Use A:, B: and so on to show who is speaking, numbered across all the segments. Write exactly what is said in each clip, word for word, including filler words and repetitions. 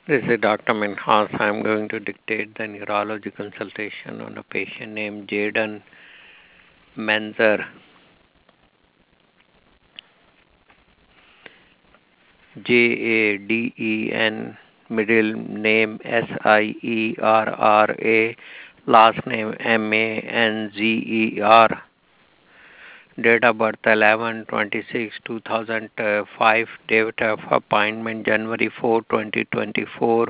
A: This is Doctor Minhas. I'm going to dictate the neurology consultation on a patient named Jaden Menzer. J A D E N, middle name S I E R R A, last name M A N Z E R. Date of birth eleven twenty-six two thousand five. Date of appointment January fourth twenty twenty-four.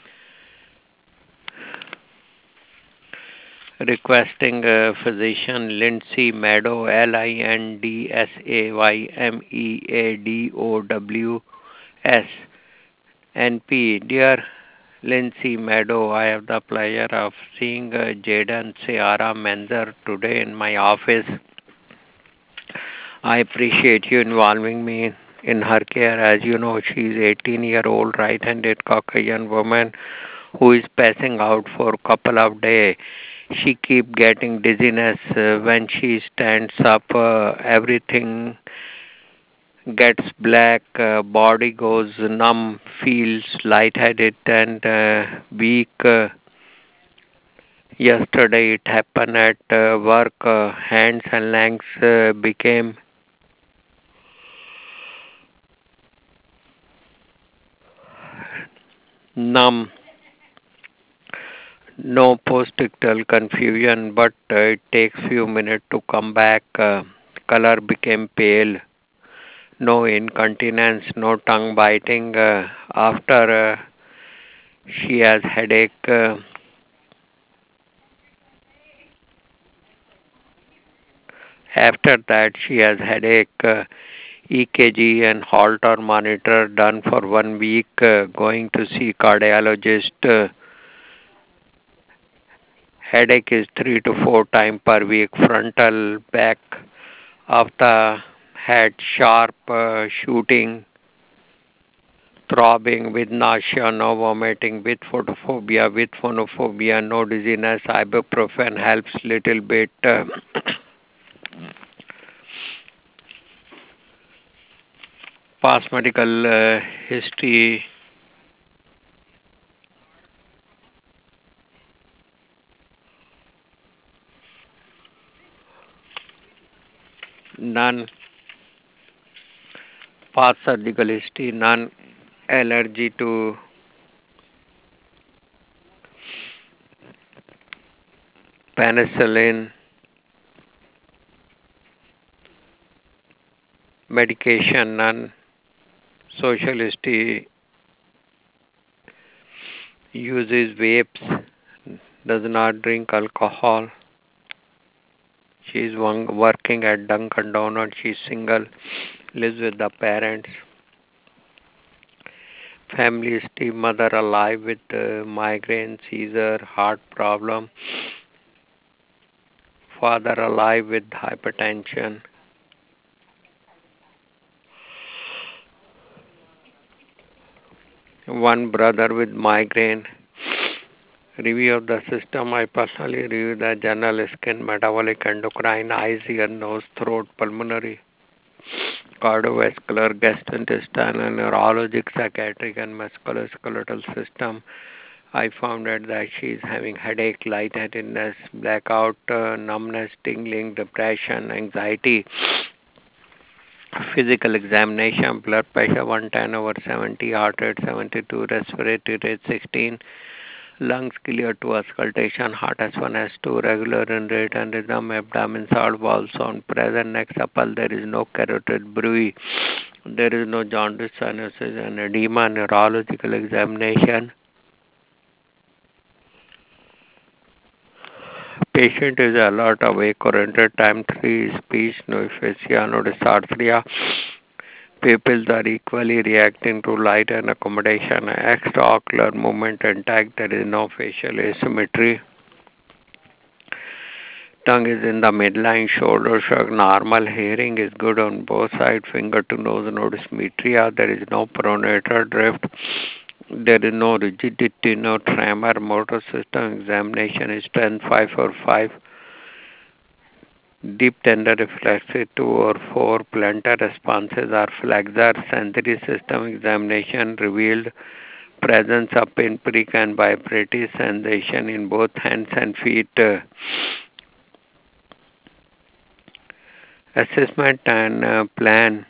A: Requesting uh, physician Lindsay Meadow, L I N D S A Y M E A D O W S. N P. Dear Lindsay Meadow, I have the pleasure of seeing uh, Jaden Ciara Menzer today in my office. I appreciate you involving me in her care. As you know, she is eighteen year old right-handed Caucasian woman who is passing out for a couple of days. She keep getting dizziness uh, when she stands up. Uh, everything gets black. Uh, body goes numb. Feels lightheaded and uh, weak. Uh, yesterday it happened at uh, work. Uh, hands and legs uh, became numb. No postictal confusion, but uh, it takes few minutes to come back. Uh, color became pale. No incontinence, no tongue biting. Uh, after uh, she has headache. Uh, after that she has headache. Uh, E K G and Holter monitor done for one week. Uh, going to see cardiologist. Uh, headache is three to four times per week. Frontal back of the head sharp uh, shooting, throbbing with nausea, no vomiting, with photophobia, with phonophobia, no dizziness. Ibuprofen helps little bit. Uh, past medical uh, history, none. Past surgical history, none. Allergy to penicillin, medication, none. Social history, uses vapes, does not drink alcohol. She is working at Dunkin' Donuts. She is single, lives with the parents. Family history, mother alive with uh, migraine, seizure, heart problem. Father alive with hypertension. One brother with migraine. Review of the system. I personally review the general skin, metabolic, endocrine, eyes, ear, nose, throat, pulmonary, cardiovascular, gastrointestinal, neurologic, psychiatric, and musculoskeletal system. I found out that she is having headache, lightheadedness, blackout, uh, numbness, tingling, depression, anxiety. Physical examination, blood pressure one ten over seventy, heart rate seventy-two, respiratory rate sixteen, lungs clear to auscultation, heart S one S two, regular in rate and rhythm, abdomen salt, bowel sound, present neck supple, there is no carotid bruit, there is no jaundice, cyanosis and edema, neurological examination. Patient is alert, awake, oriented, time three, speech, no aphasia, no dysarthria. Pupils are equally reacting to light and accommodation. Extraocular movement intact, there is no facial asymmetry. Tongue is in the midline, shoulder shrug, normal hearing is good on both sides, finger to nose, no dysmetria, there is no pronator drift, there is no rigidity, no tremor, motor system examination is ten five or five. Deep tender reflexes two or four, plantar responses are flexor, sensory system examination revealed presence of pinprick and vibratory sensation in both hands and feet. Uh, assessment and uh, plan.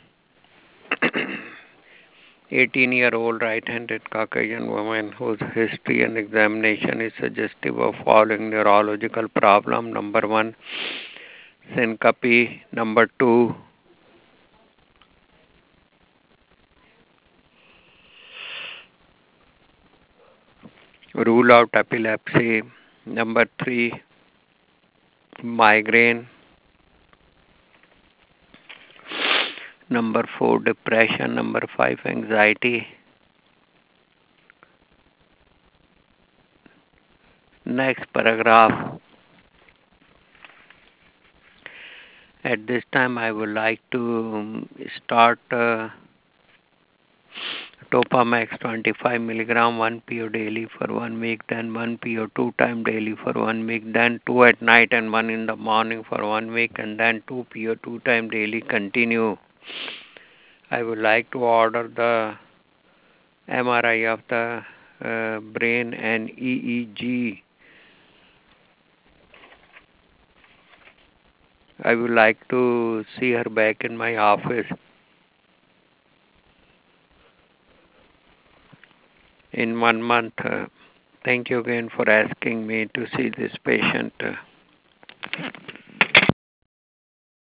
A: eighteen year old right handed Caucasian woman whose history and examination is suggestive of following neurological problem. Number one, syncope. Number two, rule out epilepsy. Number three, migraine. Number four, depression. Number five, anxiety. Next paragraph. At this time, I would like to um, start uh, Topamax twenty-five milligram one P O daily for one week, then one P O two time daily for one week, then two at night and one in the morning for one week, and then two P O two time daily continue. I would like to order the M R I of the uh, brain and E E G. I would like to see her back in my office in one month. Uh, thank you again for asking me to see this patient. Uh,